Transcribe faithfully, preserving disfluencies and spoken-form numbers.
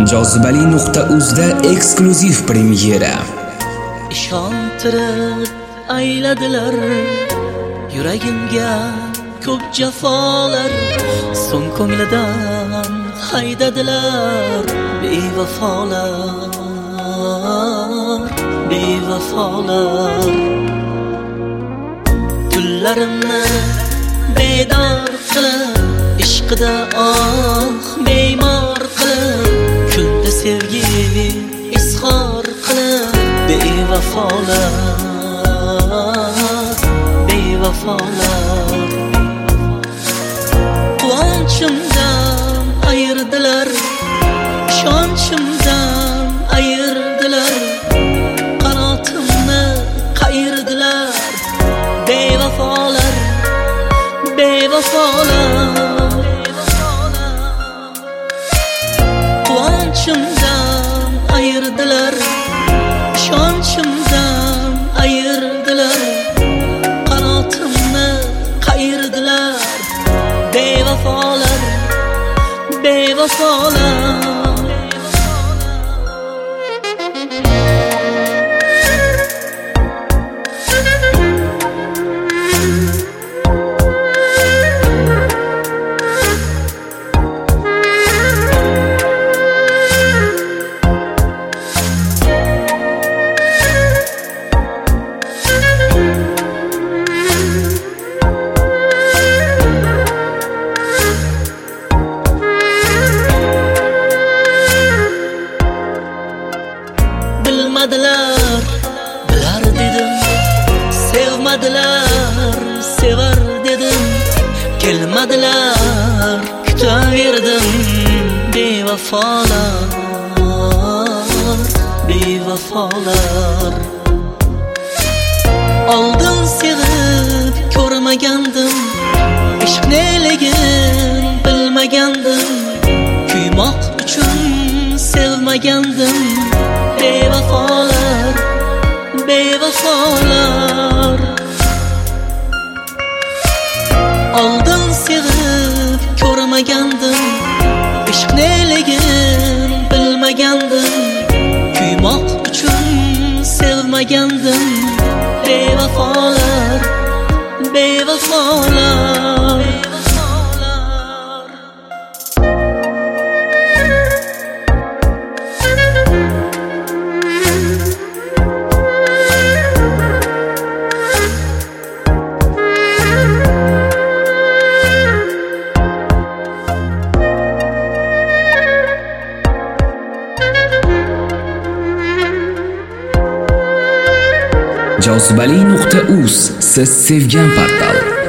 jozibali nuqta uzda eksklyuziv premyera. Ishontirib ayladilar yuragimga ko'p jafolar, so'ng ko'nglidan haydadilar bevafolar, bevafolar. Tunlarimni bedor qilib, ishqida oh beymor qilib, kunda sevgi izhor qilib, bevafolar, bevafolar. Quvonchimdan ayirdilar, ishonchimdan ayirdilar, qanotimni qayirdilar, bevafolar, bevafolar. Quvonchimdan ayirdilar, ishonchimdan ayirdilar, qanotimni qayirdilar, bevafolar, bevafolar. Bilmadilar, bilar dedim, sevmadilar, sevar dedim, kelmadilar, kutaverdim, bevafolar, bevafolar. Oldin sevib ko'rmagandim, ishq neligin bilmagandim, kuymoq uchun sevmagandim, bevafolar, bevafolar. Oldin sevib ko'rmagandim, ishq neligin bilmagandim, kuymoq uchun sevmagandim, bevafolar, bevafolar. jozibali nuqta uz siz sevgan portal.